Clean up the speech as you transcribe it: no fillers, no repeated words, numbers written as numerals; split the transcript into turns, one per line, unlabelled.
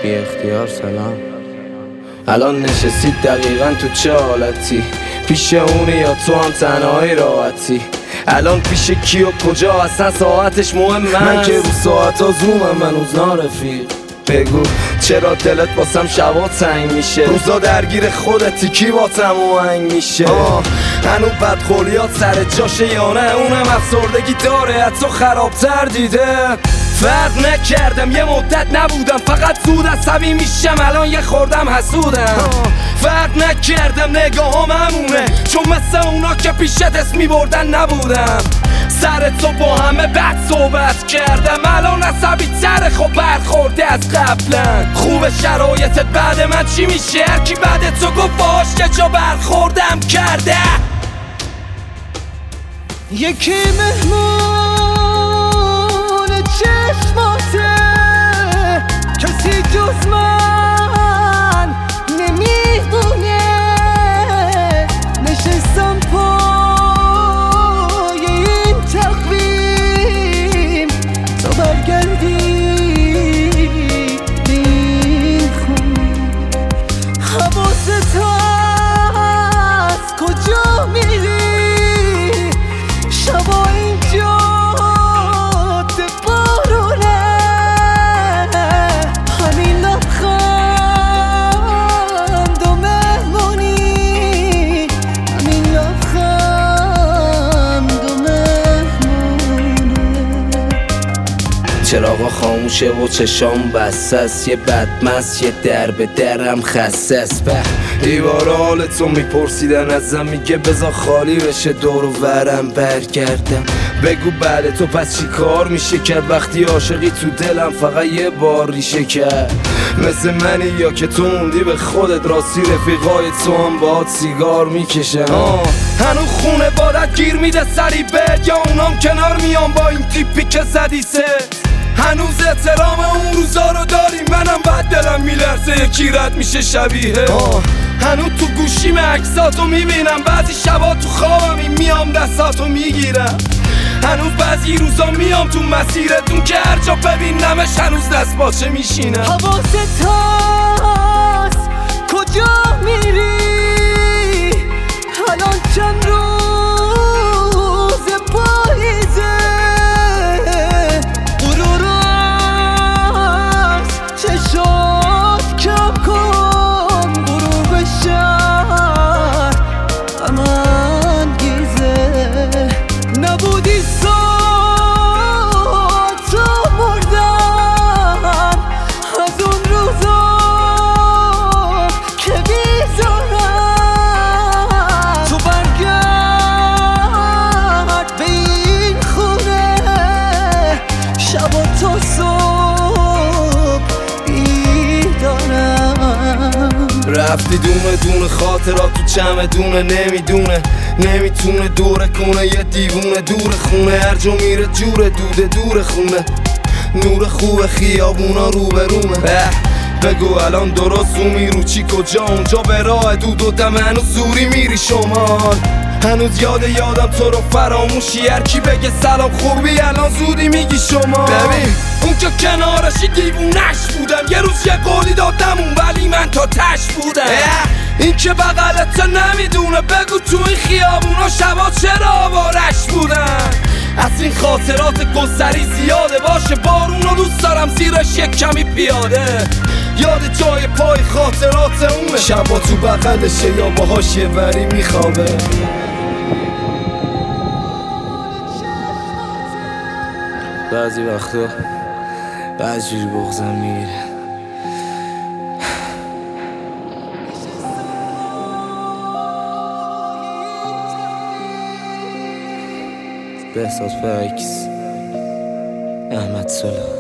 بی اختیار سلام. الان نشستید دقیقا تو چه حالتی؟ پیش اونی یا تو هم تنهایی راحتی؟ الان پیش کی و کجا اصلا ساعتش مهمه؟ من که رو ساعت ها زومم منوز نارفیق. بگو چرا دلت واسم شبا تنگ میشه؟ روزا درگیر خودتی کی واسم آهنگ میشه؟ هنو بدخولیات سر جاشه یا نه؟ اونم افسردگی داره حتی خرابتر دیده. فرق نکردم یه مدت نبودم فقط زود عصبی میشم الان یه خوردم حسودم. فرق نکردم نگاهم همونه چون مثل اونا که پیشت اسم میبردن نبودم. سر تو با همه بد صحبت کردم الان عصبی تره خب برخورده از قبلا. خوب شرایطت بعد من چی میشه؟ هرکی بعد تو گفت باش که جا برخوردم کرده.
یکی مهمون چشماته کسی جز من نمیدونه. نشستم پای این تقویم تا برگردی به این خونه. حواست هست کجا میری؟ شبا اینجا ده بارونه. همین لبخند و مهمونی، همین لبخند و مهمونه.
چراغا خاموشه و چشام بسته، یه بدمست یه در به درم خسته. به دیوار حالتو میپرسیدن ازم میگه بذار خالی بشه دور و ورم برگردم. بگو بعد تو پس چی کار میشه کرد وقتی عاشقی تو دلم فقط یه بار ریشه کرد؟ مثل منی یا که تو موندی به خودت راستی رفیقای تو هم باهات سیگار میکشن؟ هنو خونه بادت گیر میده سری بهت یا اونام کنار میان با این تیپی که زدی سه؟ هنوز احترام اون روزا رو داری؟ منم بعد دلم میلرزه یکی رد میشه شبیه. هنوز تو گوشیم عکساتو میبینم بعضی شبا تو خوابم این میام دستاتو میگیرم. هنوز بعضی روزا میام تو مسیرتون که هر جا ببینمش هنوز دست باشه میشینم.
حواست هست کجا میری؟ الان چند روز پاییزه. غرور است چشات کم کن غروب شهر امان گیزه. نبودی ساعت تو مردم از اون روزا که بیزارم. تو برگرد به این خونه شبا تا صبح بیدارم.
رفتی دونه دونه خاطرات تو چمدونه نمیتونه دوره کنه یه دیوونه دور خونه. هر جا میره جوره دوده دور خونه. نور خوب خیابونا رو به رومه. بگو الان درست زومی رو چی کجا؟ اونجا به راه دود و دم هنوز زوری میری شمال. هنوز یادم تو رو فراموشی هرکی بگه سلام خوبی الان زودی میگی شما. ببین اون که کنارشی دیوونش بودم یه روز یه قولی دادم اون ولی من تا تش بودم. این که بغلت نمیدونه بگو تو این خیابونا شبا چرا آوارش بودن؟ از این خاطرات گستری زیاده باشه بارونو دوست دارم زیرش یک کمی پیاده. یاد جای پای خاطرات اونه شبا تو بغلشه یا باهاش یه وری میخوابه. بعضی وقتا بعضی جوری بغضم میگیره. بهزاد فکس احمد صلح